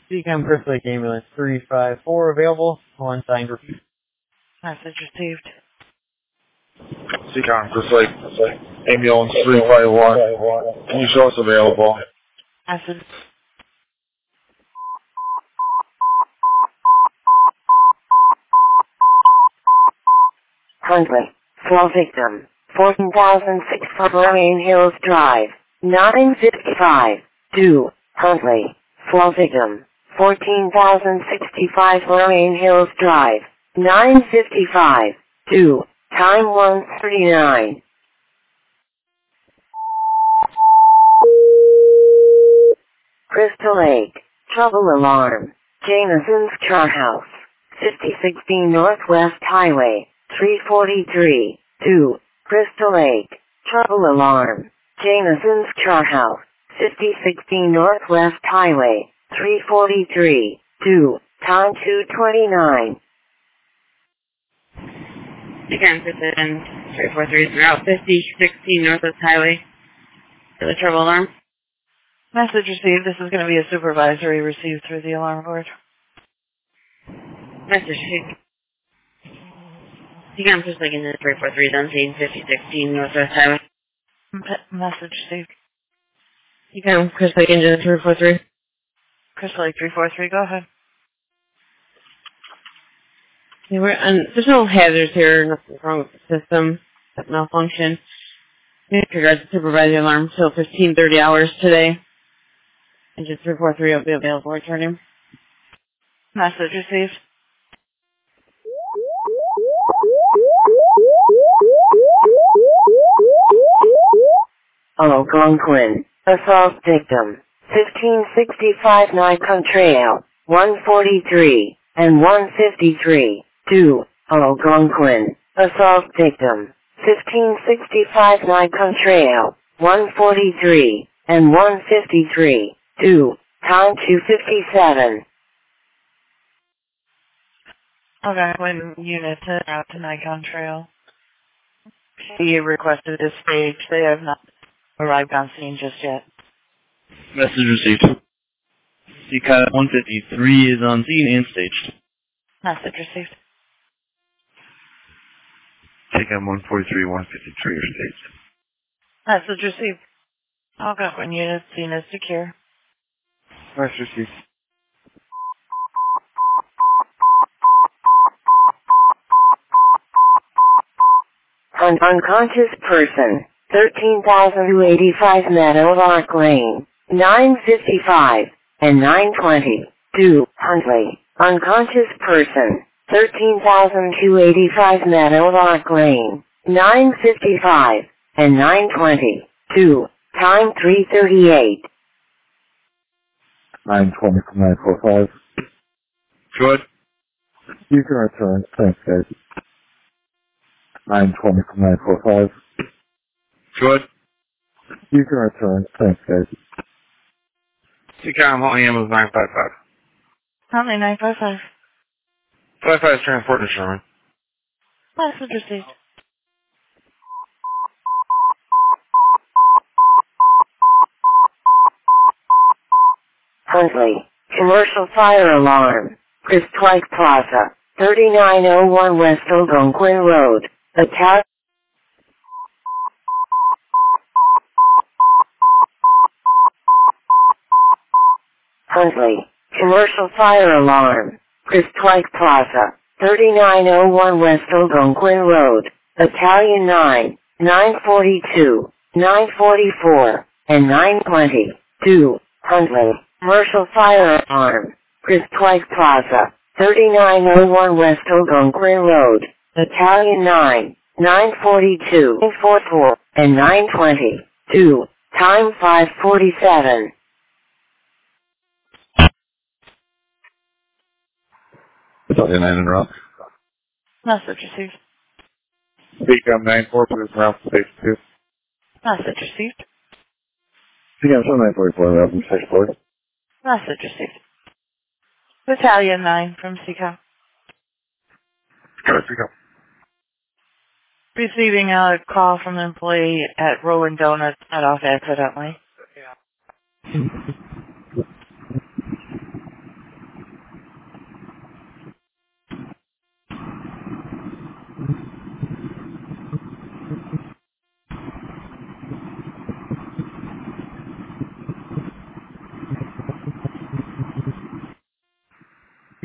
Seacom Crystal Lake Ambulance 354 available. One signed repeat. Message received. Seacom Crystal Lake Ambulance 351. Can you show us available? Message. Huntley. Slow victim. 14,600 Lorraine Hills Drive. 955. 2. Huntley. Slow victim. 14,065 Lorraine Hills Drive. 955. 2. Time 1:39. Crystal Lake. Trouble alarm. Jameson's Char House. 5016 Northwest Highway. 343. 2. Crystal Lake. Trouble alarm. Jameson's Char House. 5016 Northwest Highway. 343. 2. Time 2:29. Seacom Precision 343 is Route 5016 Northwest Highway for the trouble alarm. Message received. This is going to be a supervisory received through the alarm board. Message received. Seacom Precision 343 is on scene 5016 Northwest Highway. Message received. Seacom Crystal Lake Engine 343. Crystal Lake 343, go ahead. Okay, there's no hazards here, nothing wrong with the system, malfunction. We disregard the supervisory alarm till 15:30 hours today. Engine 343 will be available returning. Message received. Algonquin. Assault victim. 1565 Nikon Trail. 143 and 153. 2. Algonquin. Assault victim. 1565 Nikon Trail. 143 and 153. 2. Time 2:57. Algonquin unit out to Nikon Trail. He requested a stage. They have not arrived on scene just yet. Message received. Seacom 153 is on scene and staged. Message received. Seacom 143, 153 are staged. Message received. Algonquin unit scene is secure. Message received. An unconscious person. 13,285 Meadowlark Lane. 955 and 920. 2. Huntley. Unconscious person. 13,285 Meadowlark Lane. 955 and 920. 2. Time 3:38. 920 from 945. Good. You can return. Thanks, guys. 920 from 945. Good. You can return. Thanks, guys. Seacom Holly Ambulance 955. Huntley 955. 55 is transport to Sherman. Message received. Huntley. Commercial fire alarm. Christwike Plaza. 3901 West Algonquin Road. Attack. Huntley. Commercial fire alarm. Christwike Plaza. 3901 West Algonquin Road. Battalion 9, 942, 944, and 920. 2. Huntley. Commercial fire alarm. Christwike Plaza. 3901 West Algonquin Road. Battalion 9, 942, 944, and 920. 2. Time 5:47. Battalion 9 and Rock. Message received. Seacom 94, please route to station 2. Message received. Seacom 944, route from station 4. Message received. Battalion 9 from Seacom. Got it, Seacom. Receiving a call from an employee at Rolling Donuts cut off accidentally.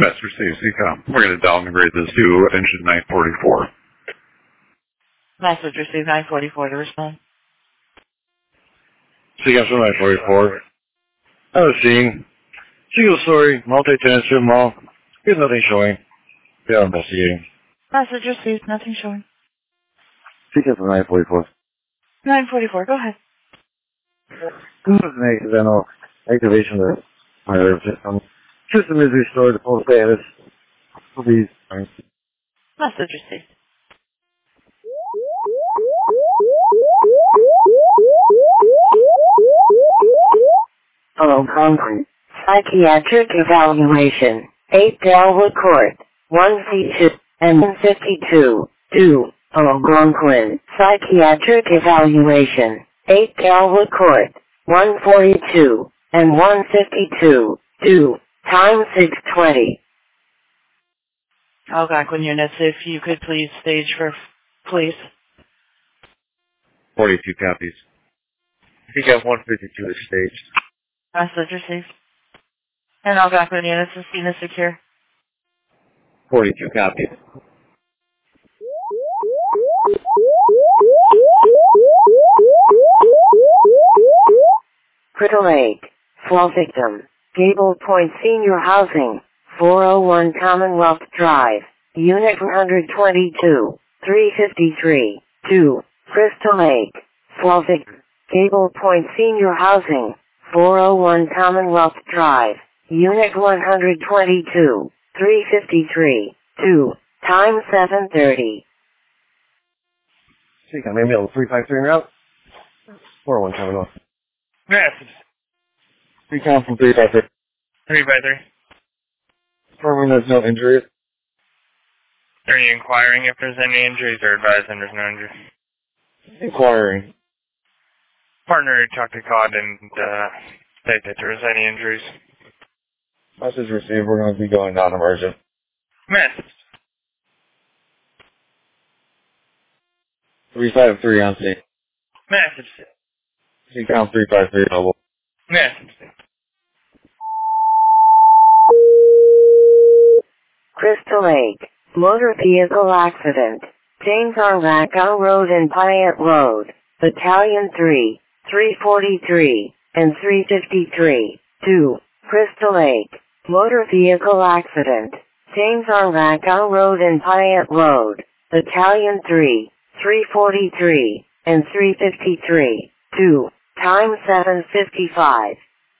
Message received, CCOM. We're going to downgrade this to engine 944. Message received 944 to respond. CCOM from 944. I was seeing single story, multi-tenant strip mall. There's nothing showing. They are investigating. Message received, nothing showing. CCOM from 944. 944, go ahead. This is an accidental activation of the fire system. System is restored to full status. Please. Message received. Hello, Concrete. Psychiatric evaluation. 8 Delwood Court. 1C2 and 52. 2. Algonquin. Psychiatric evaluation. 8 Delwood Court. 142 and 152. 2. Time 6:20. Algonquin units, if you could please stage for police. 42 copies. CCOM 152 is staged. Message received. And Algonquin units, the scene is secure. 42 copies. Crystal Lake. Fall victim. Gable Point Senior Housing. 401 Commonwealth Drive. Unit 122. 353. 2. Crystal Lake. Fall victim. Gable Point Senior Housing. 401 Commonwealth Drive. Unit 122. 353. 2. Time 7:30. CCOM, maybe on 353 en route. 401 coming off. Message. CCOM from 353. 353. Confirming there's no injuries. Are you inquiring if there's any injuries or advising there's no injuries? Inquiring. Partner talked to COD and state that there's any injuries. Message received. We're going to be going non-emergent. Message. 353 on scene. Message. CCOM 353 mobile. Message. Crystal Lake. Motor vehicle accident. James R. Lackow Road and Pyatt Road. Battalion 3, 343, and 353. 2. Crystal Lake. Motor vehicle accident. James R. Lackow Road and Pyatt Road. Battalion 3, 343, and 353. 2. Time 7:55.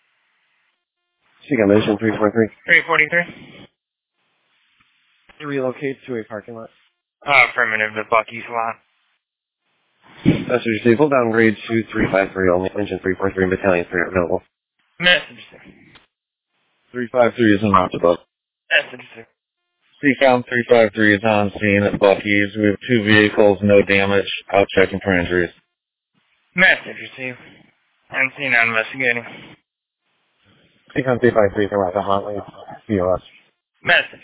CCOM mission 343. 343. Relocate to a parking lot. Affirmative to Bucky's lot. Message received. Full downgrade to 353 only. Engine 343 and Battalion 3 are available. Message. 353 is en route to Bucky's. Message. CCOM 353 is on scene at Bucky's. We have 2 vehicles, no damage. Out checking for injuries. Message received. And seen on investigating. CCOM 353 is en route to Huntley. COS. Message.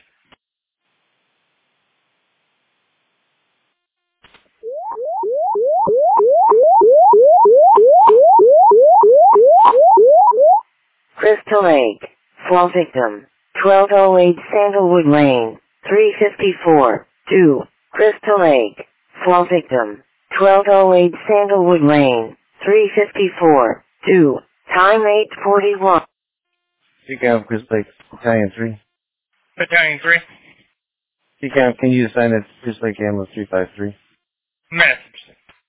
Crystal Lake. Fall victim. 1208 Sandalwood Lane. 354. 2. Crystal Lake. Fall victim. 1208 Sandalwood Lane. 354. 2. Time 8:41. CCOM Crystal Lake Battalion 3. Battalion 3. CCOM, can you assign it to Crystal Lake Ambulance 353? Message.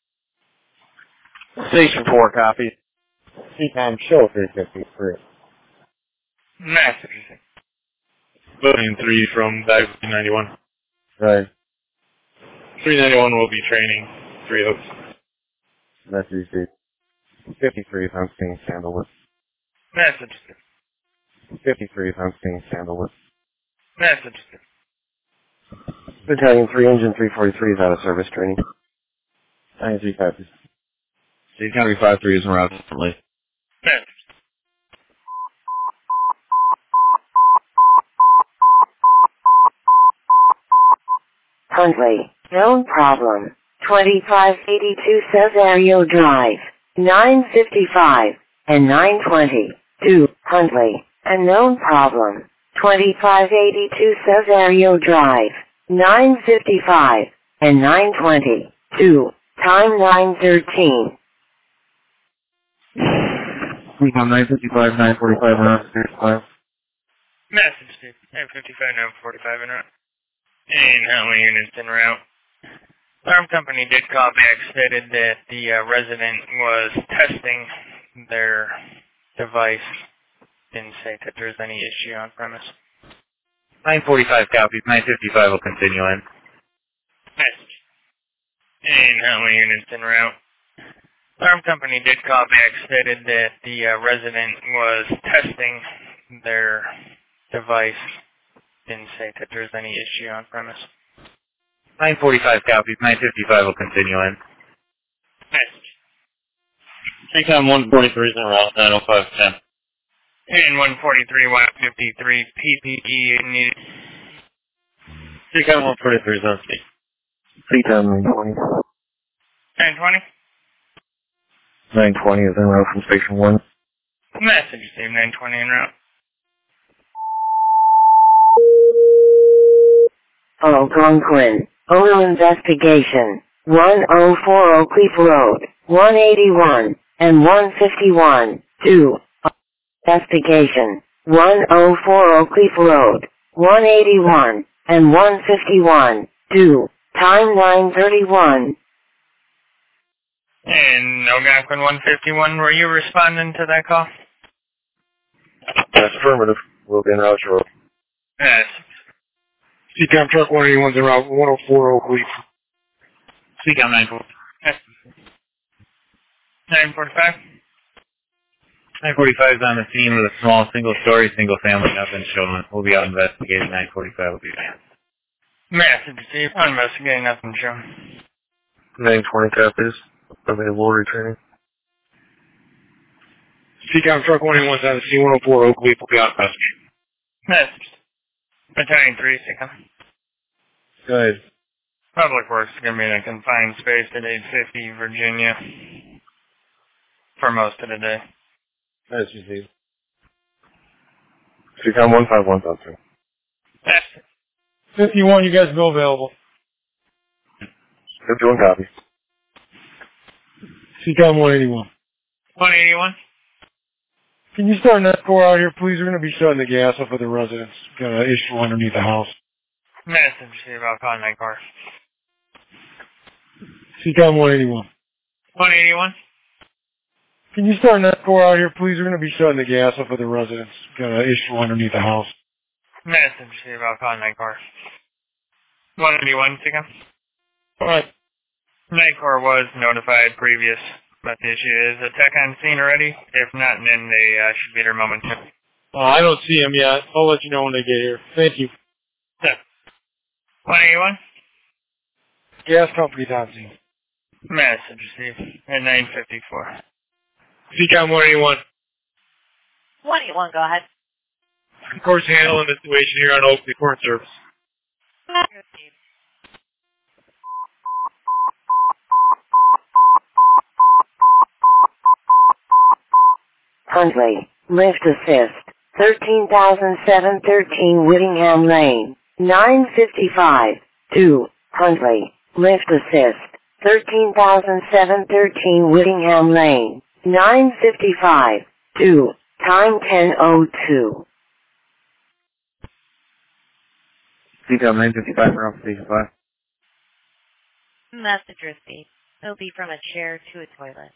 Station 4 copy. CCOM show 353. Message. Battalion 3 from Dive 391. Right. 391 will be training 3 Oaks. Message received. 53 is on scene Sandalwood. Message. 53 is on scene Sandalwood. Message. Battalion 3, Engine 343 is out of service training. 93 copies. CCOM 353 is en route differently. Message. Huntley. Known problem. 2582 Cesario Drive. 955 and 920. 2. Huntley. A known problem. 2582 Cesario Drive, 9:55 and 9:22. Time 9:13. Week on 9:55, 9:45, around 65. Message to 9:55, 9:45 en route. And how many units en route? Alarm company did call back, stated that the resident was testing their device. Didn't say that there's any issue on premise. 9:45 copies. 9:55 will continue in. Message. And how many units en route? Alarm company did call back, stated that the resident was testing their device. Didn't say that there's any issue on premise. 9:45 copies. 9:55 will continue in. Message. Take-on 143 is en route, 90510. And 143, 153, PPE needed. Take-on 143 is on speed. Freetown 920. 920? 920 is en route from Station 1. Message received, 920 en route. Algonquin. Oil investigation. 1040 Cleef Road, 181 and 151. 2. Investigation. 1040 Cleef Road, 181 and 151. 2. Time 9:31. And Algonquin 151, were you responding to that call? That's affirmative. We'll be en route shortly. Yes. CCOM truck 181's en route 1040 Cleef. CCOM 940. 945? 9:45 is on the scene with a small single-story, single-family. Nothing shown. We'll be out investigating. 9:45 will be there. Message received, investigating, nothing shown. 920 copies. Available returning. CCOM truck 181's on the scene 104 Oak Leaf will be out investigating. Message. Battalion 3, SICOM. Good. Public Works is going to be in a confined space at 850 Virginia for most of the day. That's received. Freetown 151, Doctor. That's 51, you guys go available. 51 copies. CCOM 181. 181? Can you start an escort out here, please? We're going to be shutting the gas off of the residence. Got an issue underneath the house. Message received, I'll call 9 car. CCOM 181. 181? Can you start an escort out here, please? We're going to be shutting the gas off of the residence. Got an issue underneath the house. Message received, I'll call 9 car. 181, SICOM. Alright. NICOR was notified previous, but the issue is a tech on scene already. If not, then they should be there momentarily. I don't see him yet. I'll let you know when they get here. Thank you. 181? Gas company's on scene. Message received at 9:54. CCOM 181. 181, go ahead. Of course, handling the situation here on Oakley Court Service. Huntley. Lift assist. 13,713 Whittingham Lane. 9:55. 2. Huntley. Lift assist. 13,713 Whittingham Lane. 9:55. 2. Time 10:02. CCOM 955, around Station 5. Message received. It'll be from a chair to a toilet.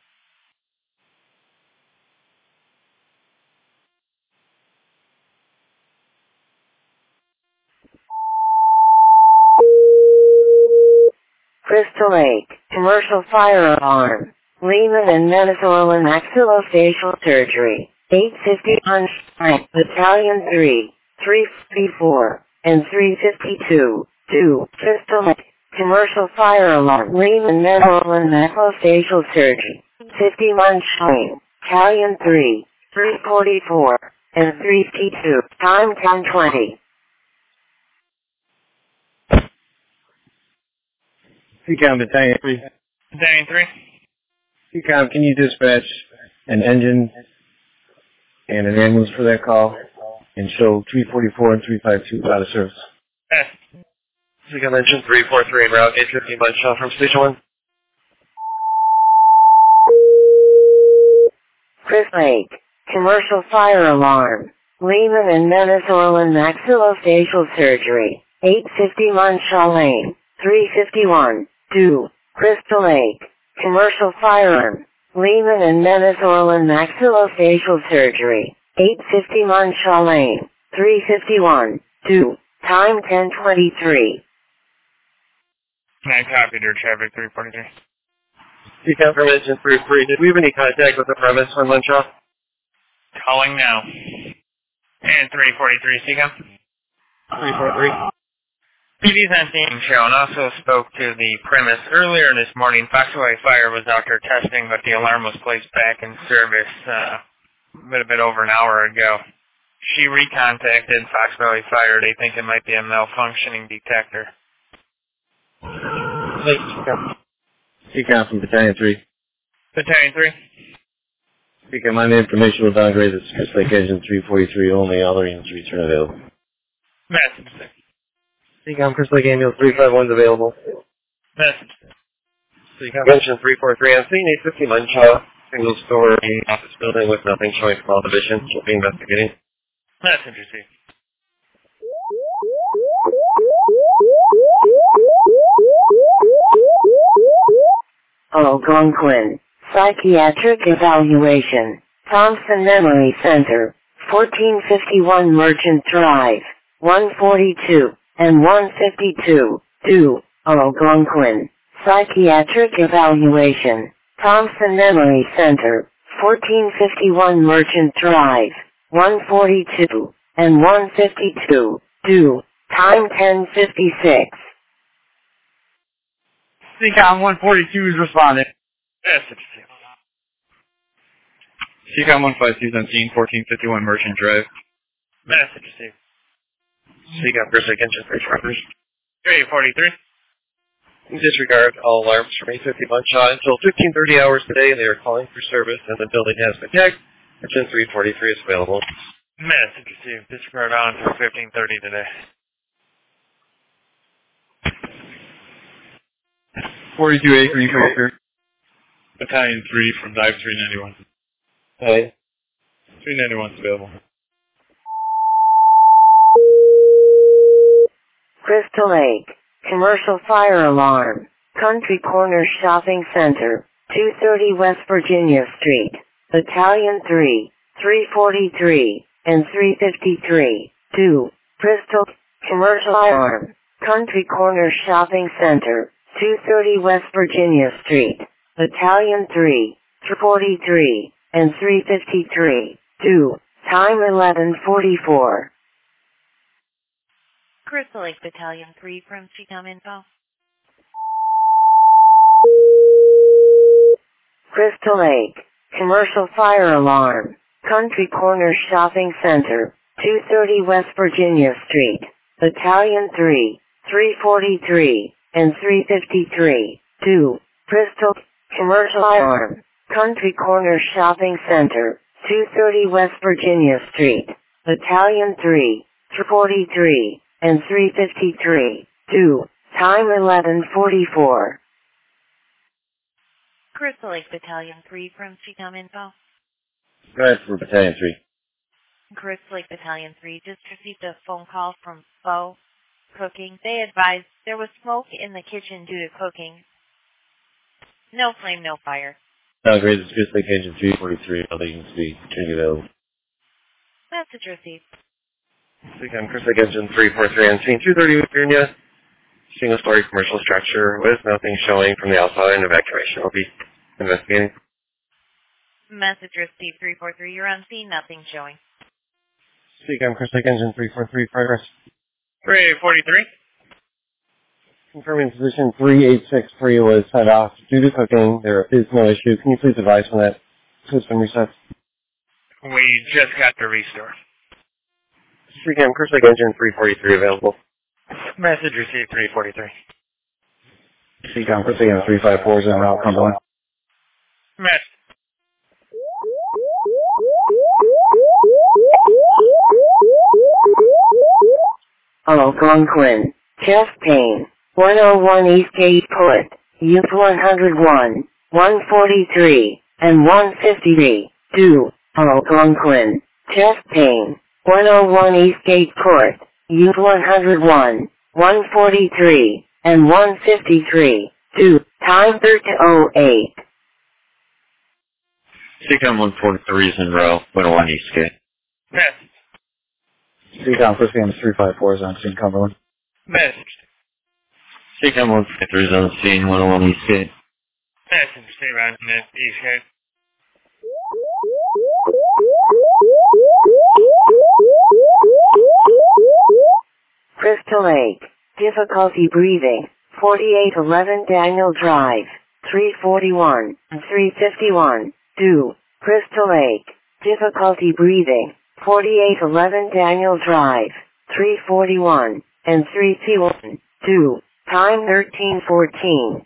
Crystal Lake. Commercial fire alarm. Lehman and Metazolan maxillofacial surgery. 850 Hunchback. Battalion 3. 354 and 352. 2. Crystal Lake. Commercial fire alarm. Lehman Metazolan maxillofacial surgery. 50 Munchline. Battalion 3. 344 and 352. Time 10:20. CCOM Battalion 3. Battalion 3? CCOM, can you dispatch an engine and an ambulance for that call? and show 344 and 352 out of service. Seacom engine 343 en route, 850 Munch from Station 1. Chris Lake, commercial fire alarm. Lehman and Venezuelan maxillofacial surgery. 850 Munshaw Lane, 351, 2, Crystal Lake, commercial firearm. Lehman and Venezuelan maxillofacial surgery. 850 Munshaw Lane, 351, 2, time 10:23. I copied your traffic 343. Seacom from engine 33. Did we have any contact with the premise on Munshaw? Calling now. And 343, Seacom. 343. PD's on scene show and also spoke to the premise earlier this morning. Foxway Fire was out there testing, but the alarm was placed back in service a bit over an hour ago. She recontacted Fox Valley Fire. They think it might be a malfunctioning detector. Seacom from Battalion 3. Battalion 3. Seacom, my information will downgrade this Chris Lake engine 343 only. All units return available. Message. Seacom Chris Lake ambulance 351 is available. Message. Seacom engine 343 on scene 850 Munshaw. Single story office building with nothing showing from all division. Should be investigating. Message received. Algonquin, psychiatric evaluation. Thompson Memory Center, 1451 Merchant Drive, 142 and 152, 2, Algonquin, psychiatric evaluation. Thompson Memory Center, 1451 Merchant Drive, 142 and 152, 2, time 10:56. Seacom 142 is responding. Message. Seacom 152 is on scene, 1451 Merchant Drive. Message received. Seacom Chris Lake engine 343. 343. Disregard all alarms from 850 Munshaw until 15:30 hours today. They are calling for service and the building has been tagged. Engine 343 is available. Message received. Disregard on until 15:30 today. 42A Green Coaster. Battalion 3 from Dive 391. Hey. 391 is available. Crystal Lake, commercial fire alarm. Country Corner Shopping Center, 230 West Virginia Street. Battalion 3, 343, and 353, 2, Crystal, commercial alarm. Country Corner Shopping Center, 230 West Virginia Street. Battalion 3, 343, and 353, 2, time 11:44. Crystal Lake Battalion 3 from Seacom Info. Crystal Lake, commercial fire alarm. Country Corner Shopping Center, 230 West Virginia Street. Battalion 3, 343, and 353, 2, Crystal, commercial alarm. Country Corner Shopping Center, 230 West Virginia Street. Battalion 3, 343, and 353, 2, time 11:44. Crystal Lake Battalion 3 from Seacom Info. Go ahead for Battalion 3. Crystal Lake Battalion 3 just received a phone call from Bo Cooking. They advised there was smoke in the kitchen due to cooking. No flame, no fire. Downgrade this Chris Lake engine 343. All units be turning available. Message received. Seacom Chris Lake engine 343 on scene 230 Virginia. Single-story commercial structure with nothing showing from the outside and evacuation will be investigating. Message received 343. You're on scene. Nothing showing. Seacom Chris Lake engine 343 progress. 343. Confirming position 3863 was set off due to cooking. There is no issue. Can you please advise when that system resets? We just got the restore. Seacom Chris Lake engine 343 available. Message received 343. Seacom Chris Lake engine 354 is en route, Cumberland. Message. Algonquin. Chest pain. 101 Eastgate Put. Youth 101, 143, and 153. Do. Algonquin. Chest pain. 101 Eastgate Court. Youth 101, 143, and 153. Do. Time 13:08. CCOM 143 is in row, 101 Eastgate. Message. CCOM first game is 354 is on scene, Cumberland. Message. CCOM 153 is on the scene, 101 Eastgate. Message. Stay around in the Eastgate. Crystal Lake. Difficulty breathing. 4811 Daniel Drive. 341 and 351. Do. Crystal Lake. Difficulty breathing. 4811 Daniel Drive. 341 and 351. Do. Time 13:14.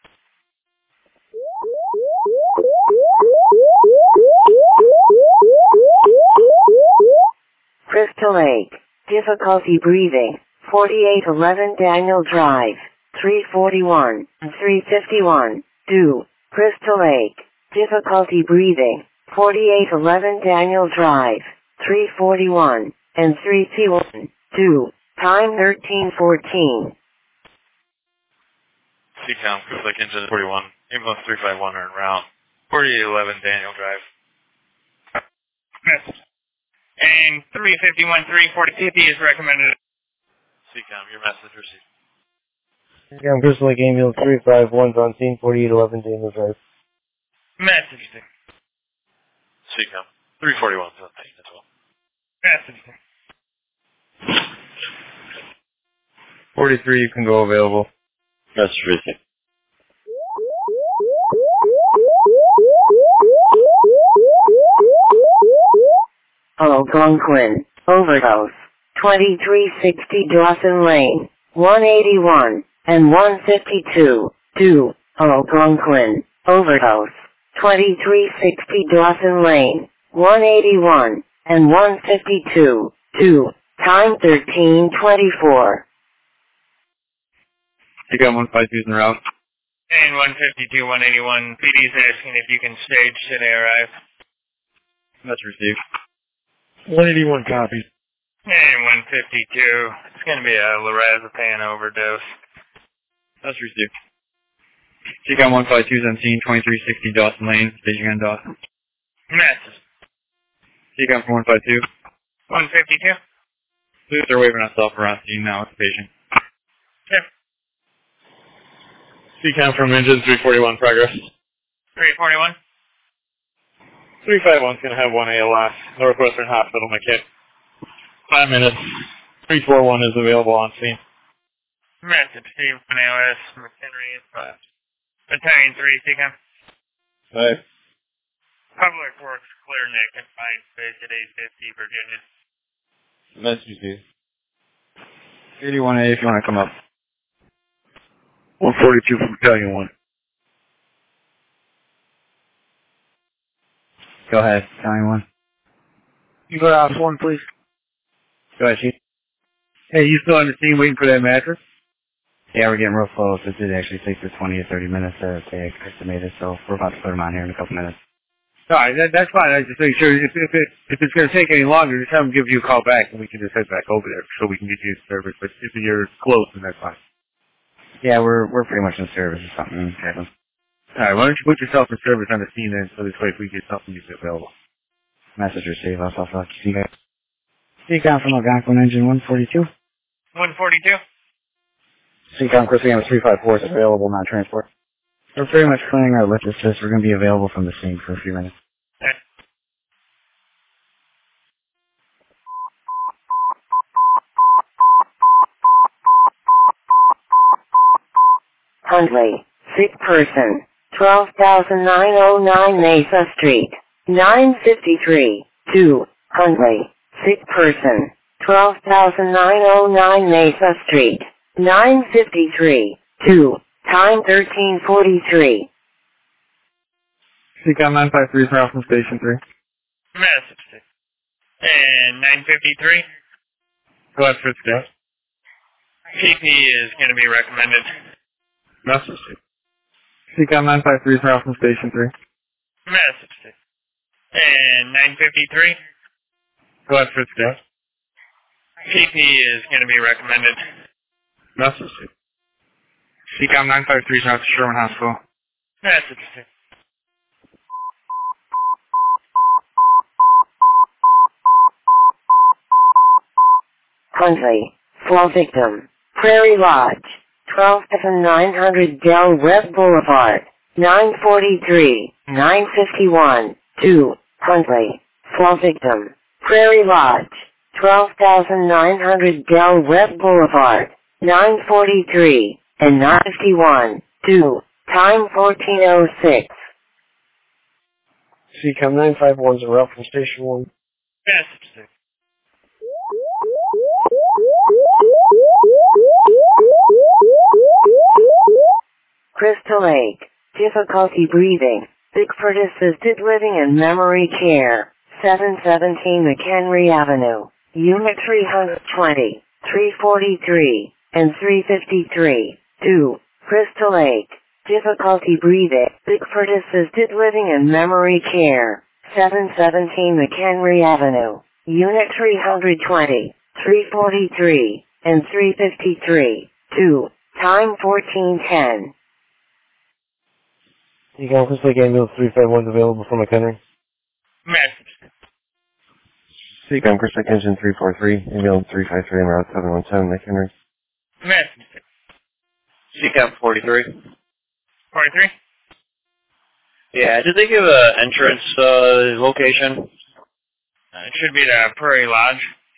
Crystal Lake. Difficulty breathing. 4811 Daniel Drive. 341 and 351. Do. Crystal Lake. Difficulty breathing. 4811 Daniel Drive. 341 and 351. Do. Time 13:14. CCOM, Crystal Lake Engine 41, ambulance 351 are en route. 4811 Daniel Drive. Message. And 351, 340 is recommended. CCOM, your message received. CCOM Crystal Lake Ambulance 351 on scene, 4811 Daniel Drive. Message. CCOM, 341 is on scene as well. Message. 43, you can go available. That's terrific. Algonquin. Overdose. 2360 Dawson Lane. 181 and 152. Do. Algonquin. Overdose. 2360 Dawson Lane. 181 and 152. Do. Time 13:24. CCOM 152 is en route. And 152, 181. PD is asking if you can stage till they arrive. That's received. 181 copies. And 152. It's going to be a lorazepam overdose. That's received. CCOM 152 is on scene, 2360 Dawson Lane, staging on Dawson. Message. CCOM from 152. 152. Police are waving us off around scene now with the patient. Yep. CCOM from Engine 341, progress. 341. 351 is going to have 1 ALS, Northwestern Hospital, McKinney. 5 minutes. 341 is available on scene. Message. Steve, ALS, McHenry is 5. Battalion 3, CCOM. 5. Public Works, clear neck, confined space at 850, Virginia. Message received. 81A if you want to come up. 142 from Battalion 1. Go ahead, Battalion 1. You go to House 1, please. Go ahead, Chief. Hey, you still on the scene waiting for that mattress? Yeah, we're getting real close. It did actually take the 20 to 30 minutes that they estimated, so we're about to put them on here in a couple minutes. Alright, that's fine. I just make sure if it's going to take any longer, just have them give you a call back and we can just head back over there so we can get you service. But if you're close, then that's fine. Yeah, we're pretty much in service or something happens. Alright, why don't you put yourself in service on the scene then so this way if we get something, you available. Message received. I'll talk to you guys. CCOM from Algonquin Engine 142. 142. CCOM Crystal Lake 354 is available, not transport. We're pretty much clearing our lift assist. We're going to be available from the scene for a few minutes. Huntley. Sick person. 12,909 Mesa Street. 953. 2. Huntley. Sick person. 12,909 Mesa Street. 953. 2. Time 13:43. CCOM 953 is now from Station 3. Message. And 953. Go ahead, Fritz. PP is going to be recommended. Message. CCOM 953 is out from Station 3. Message. And 953. Go ahead, Fritz, yes. PP is going to be recommended. Message. CCOM 953 is out to Sherman Hospital. Message. Huntley, fall victim, Prairie Lodge, 12,900 Del Webb Boulevard, 943, 951, 2, Huntley, fall victim, Prairie Lodge, 12,900 Del Webb Boulevard, 943, and 951, 2, time 14:06. CCOM 951 is a route from Station 1. Message. Crystal Lake, difficulty breathing, Bickford assisted living and memory care, 717 McHenry Avenue, Unit 320, 343, and 353, 2, Crystal Lake, difficulty breathing, Bickford assisted living and memory care, 717 McHenry Avenue, Unit 320, 343, and 353, 2, time 14:10. CCOM Crystal Lake Ambulance 351 is available from McHenry. Message. CCOM Crystal Lake Engine 343, Ambulance 353 en route 717 McHenry. Message. CCOM 43. 43. Yeah, did they give a entrance location? It should be the Prairie Lodge.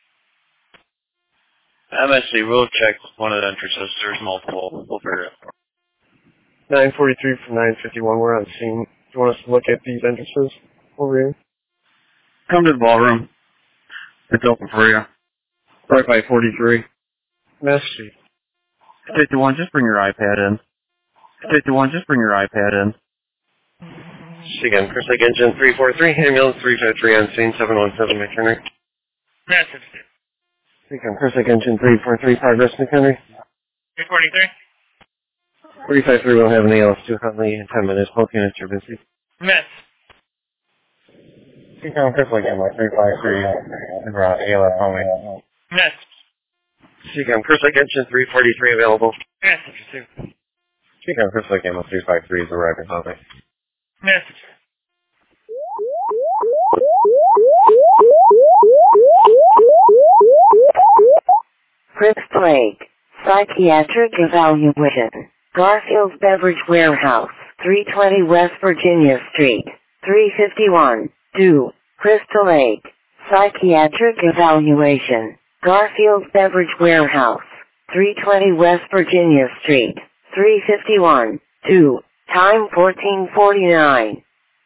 MSC, we'll check one of the entrances. There's multiple. We'll figure it out. 943 from 951, we're on scene. Do you want us to look at these entrances over here? Come to the ballroom. It's open for you. Right by 43. Message. 51, just bring your iPad in. 51, just bring your iPad in. CCOM Crystal Lake Engine 343, Ambulance 353 on scene 717 McHenry. Message. CCOM Crystal Lake Engine 343, progress McHenry. 343. 353 will have an ALS2 Huntley in 10 minutes. Both units are busy. Mess. CCOM Crystal Lake Ambulance 353 en route ALS Huntley. Mess. CCOM Crystal Lake Engine 343 available. Message. CCOM Crystal Lake Ambulance 353 is arriving Huntley. Message. Crystal Lake, psychiatric evaluation, Garfield's Beverage Warehouse, 320 West Virginia Street, 351, 2, Crystal Lake, psychiatric evaluation, Garfield's Beverage Warehouse, 320 West Virginia Street, 351, 2, time 14:49.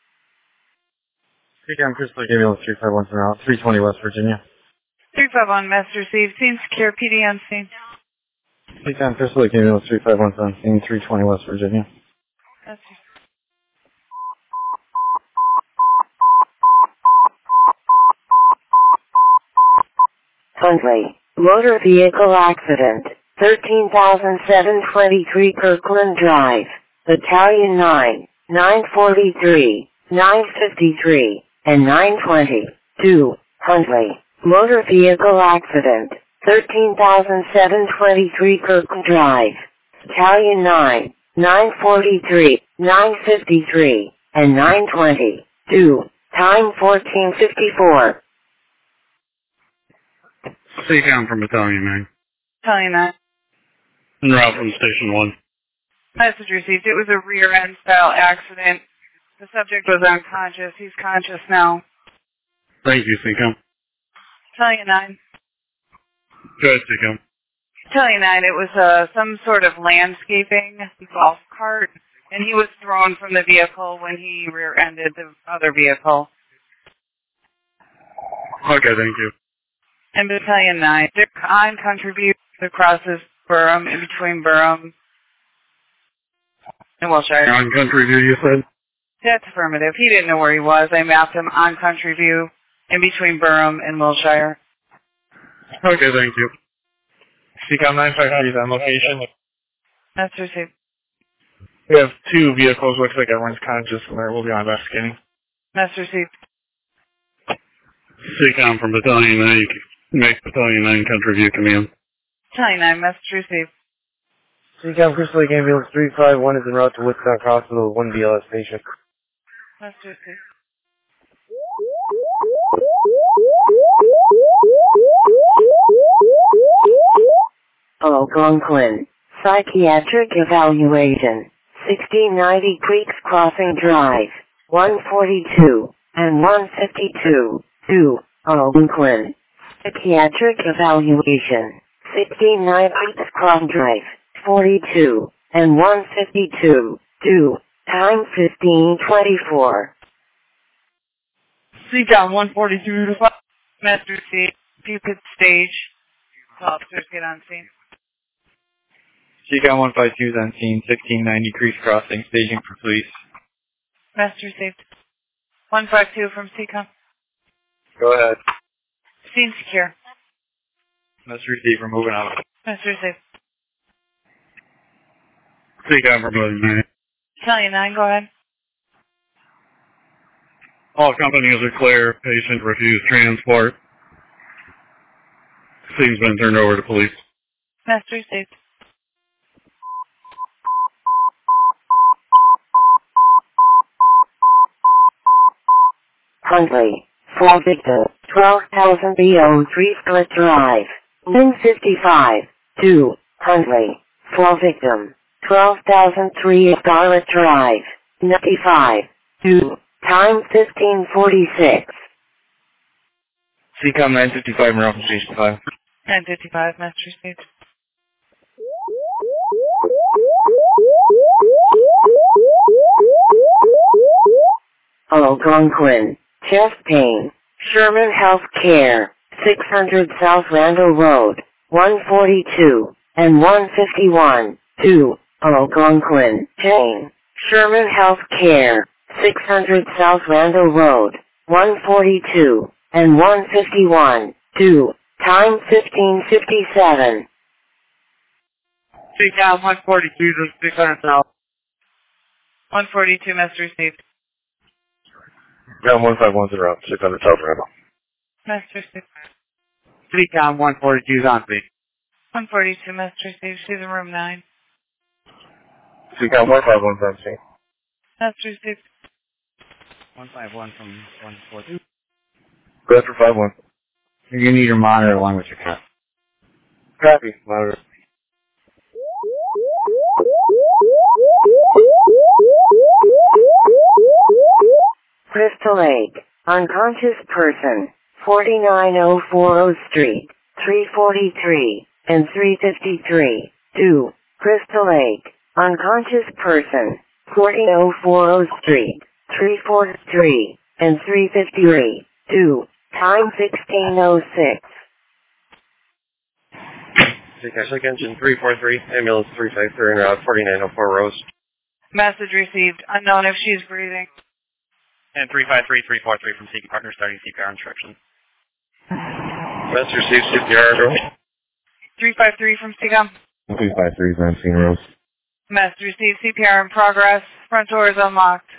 CCOM Crystal Lake Ambulance 351 en route, 320 West Virginia. 351, message received. Scene secure, PD on scene. CCOM Crystal Lake Ambulance 351 on scene, 320 West Virginia. That's Huntley, motor vehicle accident, 13,723 Kirkland Drive, Battalion 9, 943, 953, and 920, 2, Huntley, motor vehicle accident, 13,723 Kirkland Drive, Battalion 9, 943, 953, and 920, 2, time 14:54. CCOM from Battalion 9. telling that. En route from Station 1. Message received. It was a rear end style accident. The subject was unconscious. He's conscious now. Thank you, CCOM. Telling 9. Go ahead, CCOM. Telling 9, it was some sort of landscaping golf cart, and he was thrown from the vehicle when he rear-ended the other vehicle. Okay, thank you. And Battalion 9, they're on Country View that crosses Burham, in between Burham and Wilshire. On Country View, you said? That's affirmative. He didn't know where he was. I mapped him on Country View, in between Burham and Wilshire. Okay, thank you. CCOM 953 is on location. Message received. We have 2 vehicles. Looks like everyone's conscious, and we'll be investigating. Message received. CCOM from Battalion 9. You can make Battalion 9 country view command. Battalion 9, message received. CCOM Crystal Lake Ambulance 351 is en route to Woodstock Hospital, 1 BLS patient. Message received. Algonquin. Psychiatric evaluation. 1690 Creeks Crossing Drive. 142 and 152. 2. Algonquin. Psychiatric evaluation. 1690 Creeks Crossing Drive. 42 and 152. 2. Time 15:24. CCOM 142 to 5. Message received. If you could stage. Officers get on scene. CCOM 152 is on scene, 1690 Creeks Crossing, staging for police. Message received. 152 from CCOM. Go ahead. Scene secure. Message received, we're moving on. Message received. CCOM from Battalion 9. Battalion 9, go ahead. All companies are clear. Patient refused transport. Scene's been turned over to police. Message received. Huntley. 4 victim. 12,000 BO3 Split Drive. Lynn 55. 2. Huntley. 4 victim. 12,003 Scarlet Drive. 95. 2. Time 15:46. CCOM 955 en route from Station 5. 955, message received. Algonquin. Chest pain. Sherman Health Care. 600 South Randall Road. 142 and 151. 2. Algonquin. Pain. Sherman Health Care. 600 South Randall Road. 142 and 151. 2. Time 15:57. CCOM 142 to 600 South. 142, message received. CCOM 151 en route, 600 South Randall. Message received. CCOM 142 is on scene. 142, message received. She's in room 9. CCOM 151 is on scene. Message received. 151 from 142. Go after 51. You're going to need your monitor along with your cat. Copy. Monitor. Crystal Lake. Unconscious person. 49040 Street. 343 and 353. 2. Crystal Lake. Unconscious person. 49040 Street. 343 and 353. 2. Time 16:06. CCOM engine 343, ambulance 353 en route, 4904 Rose. Message received. Unknown if she's breathing. And 353-343 from CQ Partner starting CPR instruction. Message received, CPR. 353 from CCOM. 353 is on scene, Rose. Message received. CPR in progress. Front door is unlocked.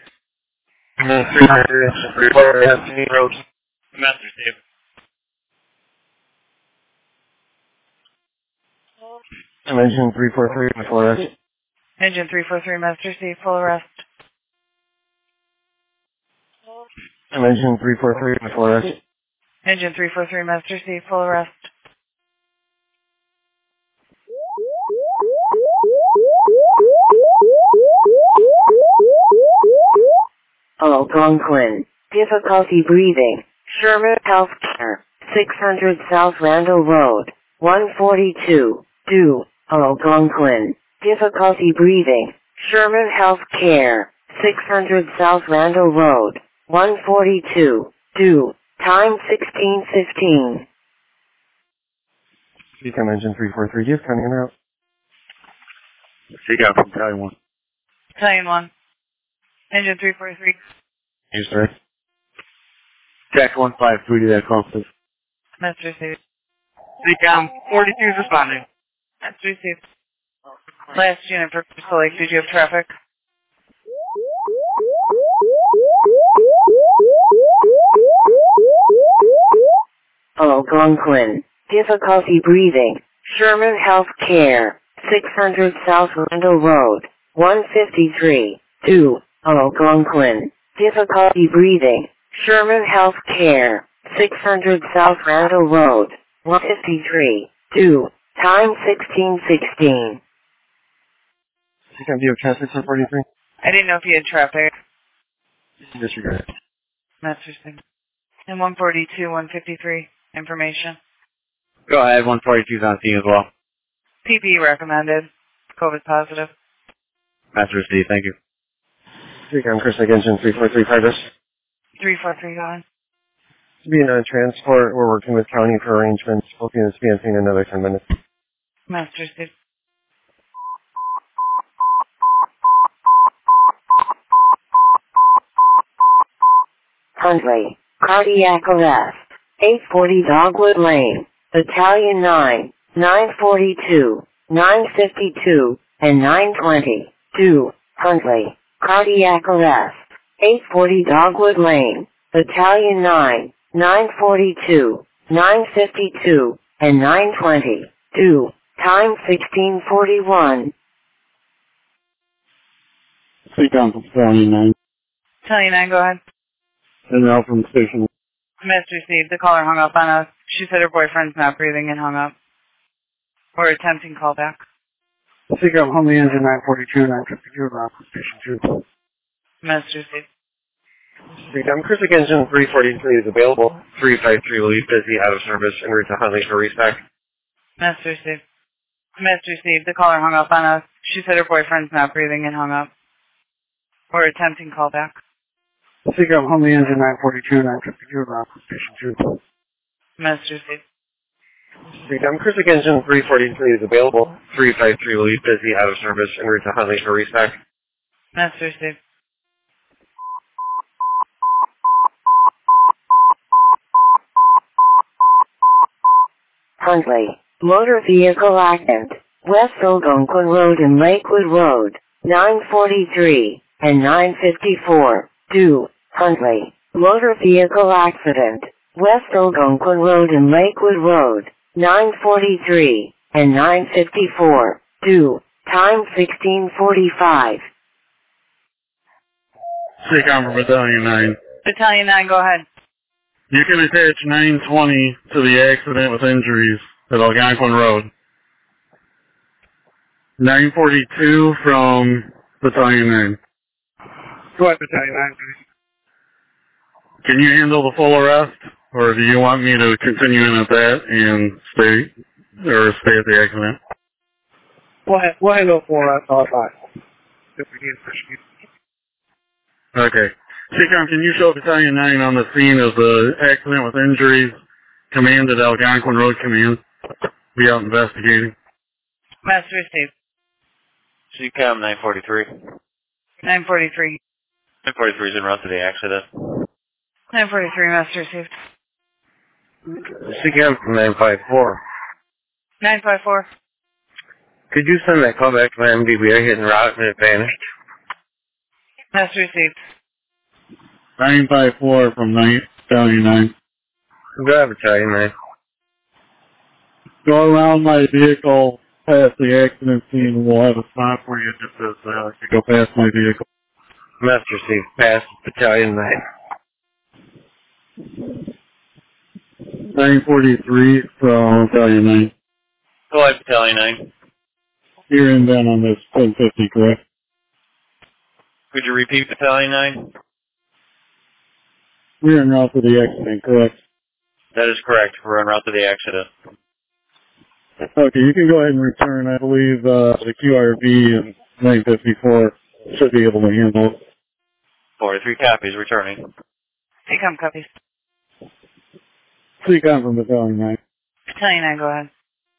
353, 343 Rose. Message received. Engine 343 before arrest. Engine 343, message received. Full arrest. Engine 343 before arrest. Engine 343, message received. Full arrest. Algonquin. Difficulty breathing. Sherman Health Care. 600 South Randall Road. 142. 2. Algonquin. Difficulty breathing. Sherman Health Care. 600 South Randall Road. 142. 2. Time 16:15. CCOM engine 343, just coming in route. CCOM from Battalion 1. Battalion 1. Engine 343. Use direct. Jack 153 to that call, please. Message received. CCOM 42 is responding. That's received. Last unit for Crystal Lake, did you have traffic? Algonquin. Difficulty breathing. Sherman Healthcare. 600 South Randall Road. 153. 2. Algonquin. Difficulty breathing. Sherman Healthcare. 600 South Randall Road. 153. 2. Time 16:16. Second view of traffic 1043. I didn't know if you had traffic. Disregard. That's received. And 142, 153, information. Go ahead, 142's on scene as well. PPE recommended. COVID positive. Master received, thank you. Second, Chris Lake Engine 343 Progress. 343 going. Being on transport, we're working with county for arrangements, hoping to be in another 10 minutes. Master received. Huntley. Cardiac arrest. 840 Dogwood Lane. Battalion 9. 942. 952. And 920. 2. Huntley. Cardiac arrest. 840 Dogwood Lane. Battalion 9. 942. 952. And 920. 2. Time 16:41. Seacom from Battalion 9. Battalion 9, go ahead. And now from station. Master received. The caller hung up on us. She said her boyfriend's not breathing and hung up. We're attempting callback. Seacom, Homely Engine 942, 952, around from station 2. Master received. Second, Chris Lake Engine 343 is available. 353 will be busy, out of service, en route to Huntley for restock. Master received. Master received. The caller hung up on us. She said her boyfriend's not breathing and hung up. We're attempting callback. Seacom, Homely Engine 942, 952, around from station 2. Master received. Second, Chris Lake Engine 343 is available. 353 will be busy, out of service, en route to Huntley for restock. Master received. Huntley. Motor vehicle accident. West Algonquin Road and Lakewood Road. 943 and 954. 2. Huntley. Motor vehicle accident. West Algonquin Road and Lakewood Road. 943 and 954. 2. Time 16:45. Seacom from Battalion 9. Battalion 9, go ahead. You can attach 920 to the accident with injuries at Algonquin Road. 942 from Battalion 9. Go ahead, Battalion 9, please. Can you handle the full arrest, or do you want me to continue in at that and stay at the accident? We'll handle 4 at all times. If we need to. Okay. Seacom, can you show Battalion 9 on the scene of the accident with injuries? Command at Algonquin Road Command. Be out investigating. Master received. Seacom 943. 943. 943 is en route to the accident. 943, Master received. Second from 954. 954. Could you send that call back to my MDBA hitting route and it vanished? Master received. 954 from Battalion 9. Go ahead, Battalion 9. Go around my vehicle past the accident scene and we'll have a spot for you just as you go past my vehicle. Master received. Pass Battalion 9. 943 from Battalion 9. Go ahead, Battalion 9. You're in down on this 1050, correct? Could you repeat Battalion 9? We're en route to the accident, correct? That is correct. We're en route to the accident. Okay, you can go ahead and return. I believe the QRV and 954 should be able to handle it. 43 copies, returning. Seacom copies. Seacom from Battalion 9. Battalion 9, go ahead.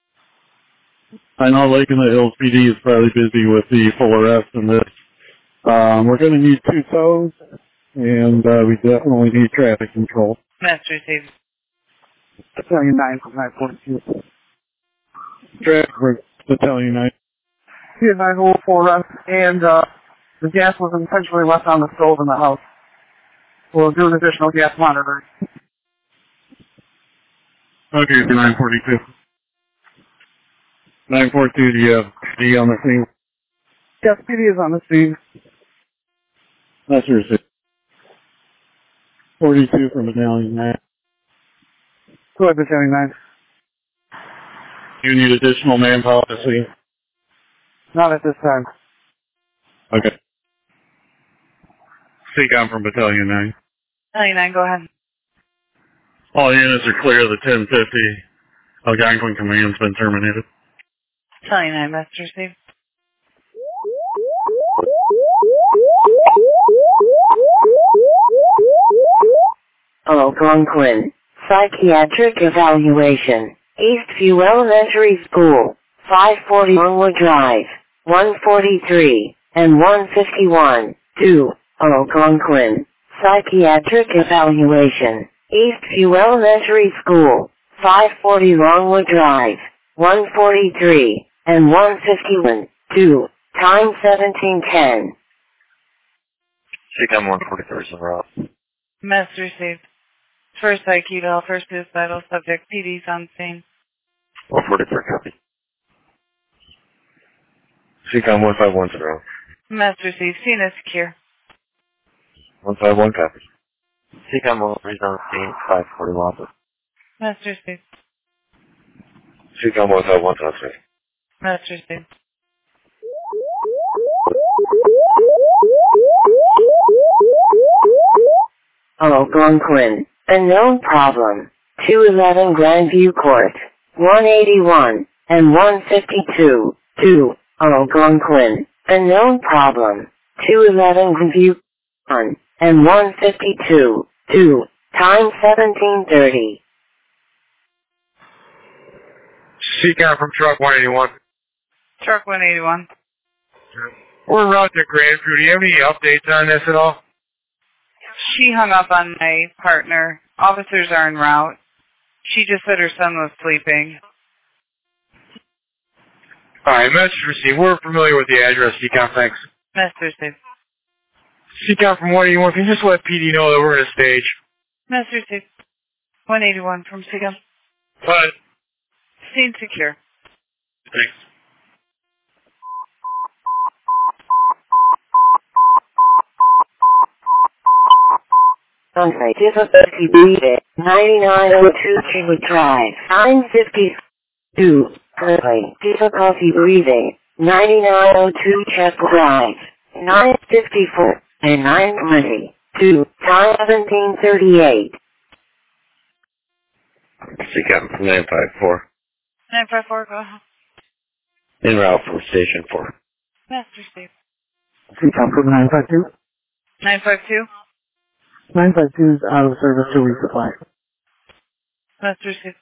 I know Lake in the Hills PD is probably busy with the full arrest and this. We're going to need 2 tows, and we definitely need traffic control. Master received. Battalion 9 from 942. Traffic Battalion 9. He had 904 run, and the gas was intentionally left on the stove in the house. We'll do an additional gas monitoring. Okay, so 942. 942, do you have D on the scene? Yes, PD is on the scene. That's your 42 from Battalion 9. Go ahead, Battalion 9. You need additional manpower to see? Not at this time. Okay. CCOM from Battalion 9. Battalion 9, go ahead. All units are clear. The 1050 Algonquin Command's been terminated. Battalion 9, message received. Algonquin. Psychiatric evaluation. Eastview Elementary School. 540 Longwood Drive. 143 and 151. 2. Algonquin. Psychiatric evaluation. Eastview Elementary School. 540 Longwood Drive. 143 and 151. 2. Time 1710. CCOM 143 is en route. Message received. First Aikido, first suicidal subject, PD's on scene. 143 copy. CCOM 151 is en route. Message received. Scene is secure. 151 copy. CCOM 143 is on scene, 540 Wampa. Message received. CCOM 151 is on scene. Message received. Algonquin. Unknown problem. 211 Grandview Court. 181 and 152. 2. Algonquin. Unknown problem. 211 Grandview 1 and 152. 2. Time 1730. CCOM from Truck 181. Truck 181. We're en route to Grandview. Do you have any updates on this at all? She hung up on my partner. Officers are en route. She just said her son was sleeping. Alright, message received. We're familiar with the address, CCOM, thanks. Message received. CCOM from 181, can you just let PD know that we're in a stage? Message received. 181 from SIGA. But Scene secure. thanks. Sunday difficulty breathing. 9902 Kingwood Drive. 952. Currently difficulty breathing. 9902 Chapel Drive. 954 and 920. 2. Time 1738. CCOM from 954. 954, go ahead. En route from Station 4. Message received. CCOM from 952. 952. 952 is out of service to resupply. Message received.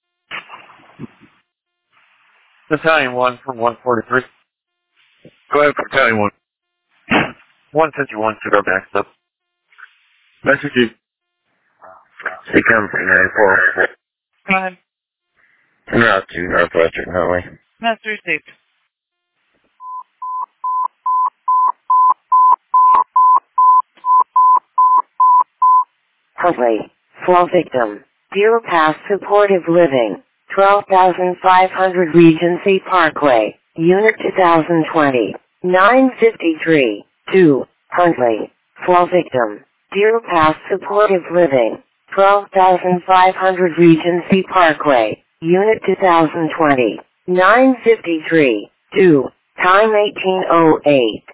Battalion 1 from 143. Go ahead, Battalion 1. 151 took our backs up. Message you. CCOM from 944. Go ahead. En route to Northwestern Highway. Message received. Huntley. Flow victim. Deer Pass Supportive Living. 12,500 Regency Parkway. Unit 2020. 953. 2. Huntley. Flow victim. Deer Pass Supportive Living. 12,500 Regency Parkway. Unit 2020. 953. 2. Time 1808.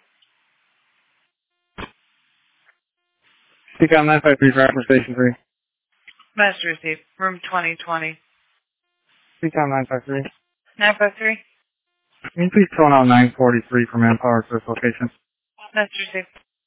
CCOM 953 drive for Station 3. Message received. Room 2020. CCOM 953. 953. Can you please tone out 943 for manpower to this location? Message received.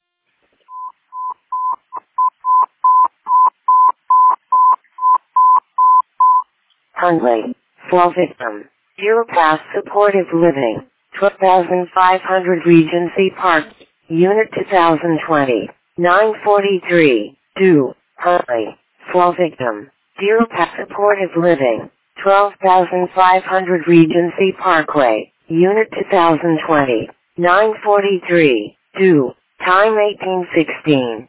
Huntley. Flow victim. Deer Pass Supportive Living. 12,500 Regency Park. Unit 2020. 943. 2. Huntley. Flow victim. Deer Pass Supportive Living. 12,500 Regency Parkway. Unit 2020. 9:43. Due. Time 1816.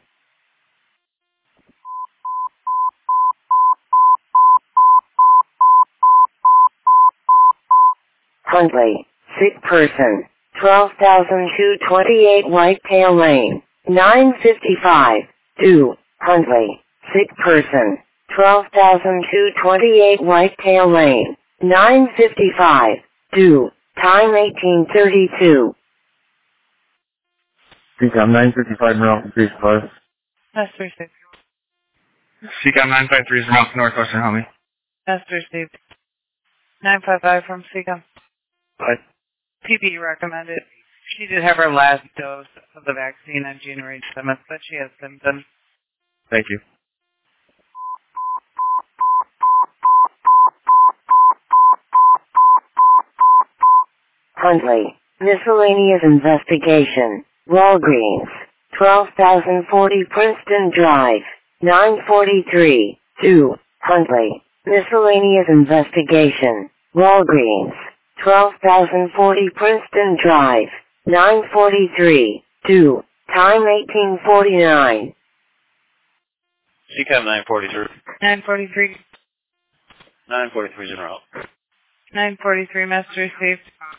Huntley. Sick person. 12,228 Whitetail Lane. 9:55. Due. Huntley. Sick person. 12,228 Whitetail Lane. 9:55. Due. Time 1832. CCOM 955 Morale, 365. That's received. CCOM 953 is Ralph Northwestern, help me. That's received. 955 from SIGA. Bye. PB recommended. She did have her last dose of the vaccine on January 7th, but she has symptoms. Thank you. Huntley. Miscellaneous investigation. Walgreens. 12,040 Princeton Drive. 9:43. 2. Huntley. Miscellaneous investigation. Walgreens. 12,040 Princeton Drive. 9:43. 2. Time 1849. CCAM 943. 943. 943 General. 943 message received.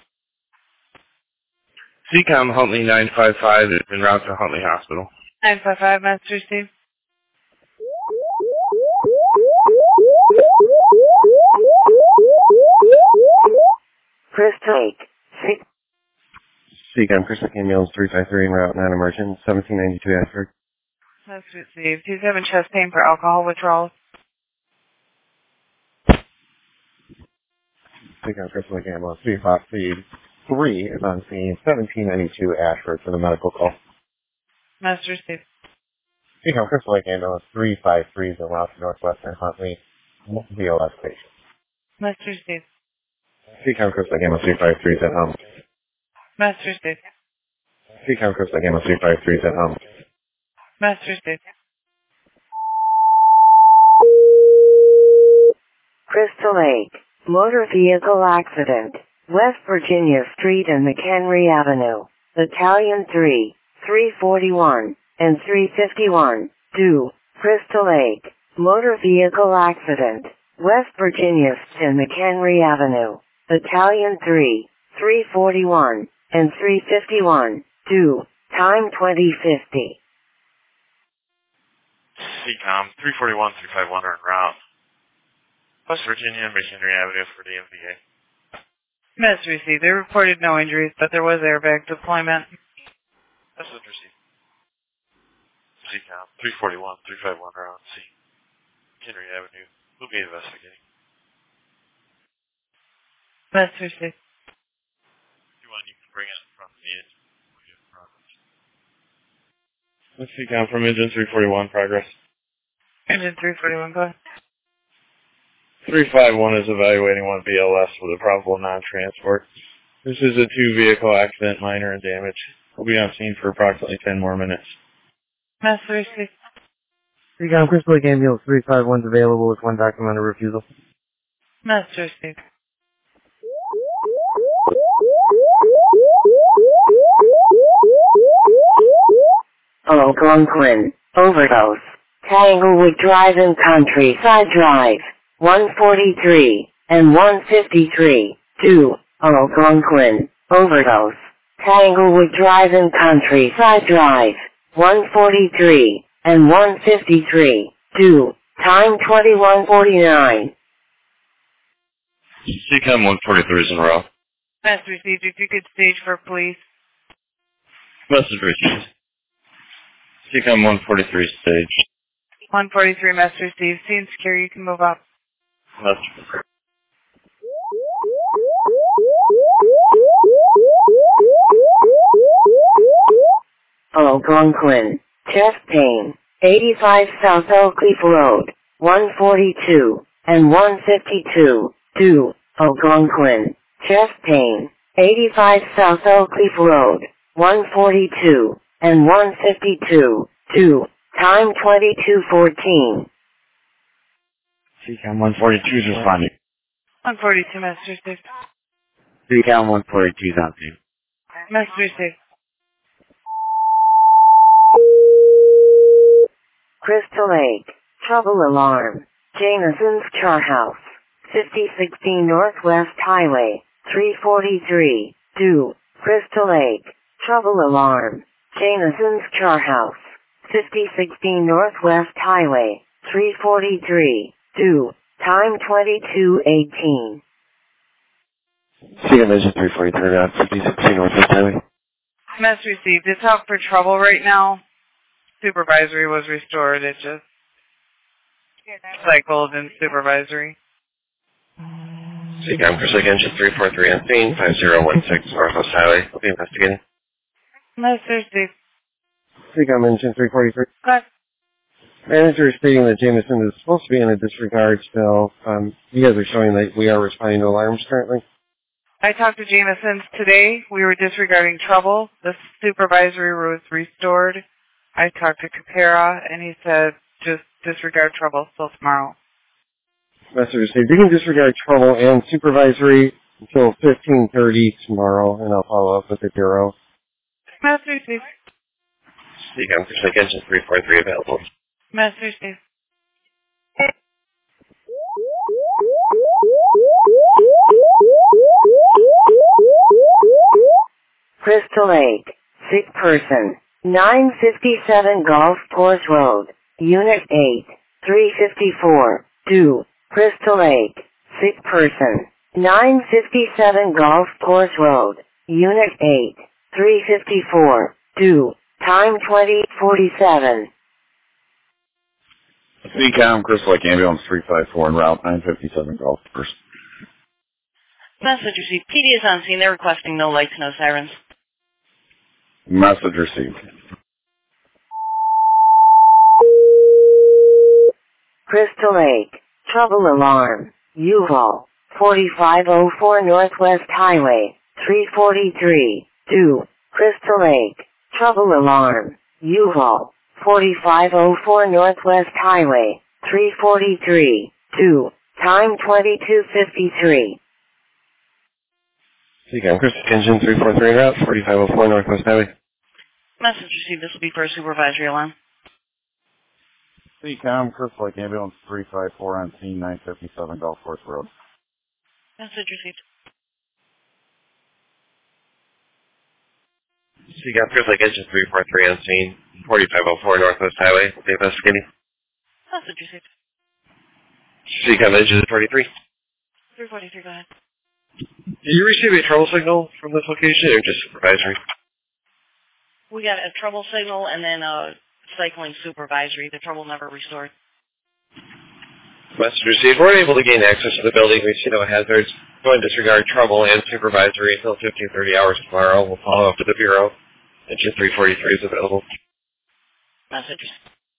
CCOM Huntley 955 is en route to Huntley Hospital. 955 message received. Crystal Lake. 6. CCOM Crystal Lake Ambulance 353 en route, non-emergent, 1792 Ashford. Message received. He's having chest pain for alcohol withdrawals. CCOM Crystal Lake Ambulance 353 is on scene, 1792 Ashford for the medical call. Message received. CCOM Crystal Lake Ambulance 353 is en route to Northwestern Huntley, VOS station. Message received. CCOM Crystal Lake Ambulance 353 is at home. Message received. CCOM Crystal Lake Ambulance 353 is at home. Message received. Crystal Lake. Motor vehicle accident. West Virginia Street and McHenry Avenue. Battalion 3, 341, and 351. 2. Crystal Lake. Motor vehicle accident. West Virginia Street and McHenry Avenue. Battalion 3, 341, and 351. 2. Time 2050. CCOM 341, 351 are en route. West Virginia and McHenry Avenue for the MVA. Message received. They reported no injuries, but there was airbag deployment. Message received. CCOM 341, 351 are on scene. McHenry Avenue will be investigating. Message received. If you want, you can bring it from the engine. Let's CCOM from engine 341, progress. Engine 341, go ahead. 351 is evaluating one BLS with a probable non-transport. This is a 2-vehicle accident, minor in damage. We'll be on scene for approximately 10 more minutes. Message received. CCOM Crystal Lake Ambulance 351 is available with one documented refusal. Message received. Algonquin. Overdose. Tanglewood Drive and Countryside Drive. 143 and 153. 2. Algonquin. Overdose. Tanglewood Drive and Countryside Drive. 143 and 153. 2. Time 2149. CCOM 143 is en route. Message received. If you could stage for police. Message received. CCOM 143 stage. 143 message received. Scene secure. You can move up. Message. Algonquin. Chest pain. 85 South Oakleaf Road. 142 and 152. 2. Algonquin. Chest pain. 85 South Oakleaf Road. 142 and 152. 2. Time 2214. CCOM 142 is responding. 142 message received. Seacom 142,000. Message received. Crystal Lake. Trouble alarm. Jameson's Char House. 5016 Northwest Highway. 343. 2. Crystal Lake. Trouble alarm. Jameson's Char House. 5016 Northwest Highway. 343. 2. Time 22:18. Seacom engine 343 route 5016 Northwest Highway. Message received. It's out for trouble right now. Supervisory was restored. It just cycled in supervisory. Seacom Crystal Lake engine 343 on scene 5016 Northwest Highway. We'll be investigating. Message received. Seacom engine 343. Correct. Manager is stating that Jameson is supposed to be in a disregard still. You guys are showing that we are responding to alarms currently. I talked to Jameson's today. We were disregarding trouble. The supervisory was restored. I talked to Capera, and he said just disregard trouble till tomorrow. Message received. You can disregard trouble and supervisory until 15:30 tomorrow, and I'll follow up with the Bureau. Message received. Seacom Crystal Lake engine 343 available. Message received. Crystal Lake. Sick person. 957 Golf Course Road. Unit 8. 354. 2. Crystal Lake. Sick person. 957 Golf Course Road. Unit 8. 354. 2. Time 20:47. Seacom, Crystal Lake Ambulance 354 en route 957 Golf Course. Message received. PD is on scene. They're requesting no lights, no sirens. Message received. Crystal Lake. Trouble alarm. U-Haul. 4504 Northwest Highway. 343. 2. Crystal Lake. Trouble alarm. U-Haul. 4504 Northwest Highway. 343. 2. Time 22:53. Seacom Crystal Lake engine 343 en route 4504 Northwest Highway. Message received. This will be for a supervisory alarm. Seacom, Crystal Lake Ambulance 354 on scene 957 Golf Course Road. Message received. Seacom Crystal Lake engine 343 on scene 4504 Northwest Highway. We'll be investigating. Message received. Seacom engine 43. 343, go ahead. Did you receive a trouble signal from this location or just supervisory? We got a trouble signal and then a cycling supervisory. The trouble never restored. Message received. We're able to gain access to the building. We see no hazards. Go and disregard trouble and supervisory until 15:30 hours tomorrow. We'll follow up to the Bureau. Engine 343 is available. Message.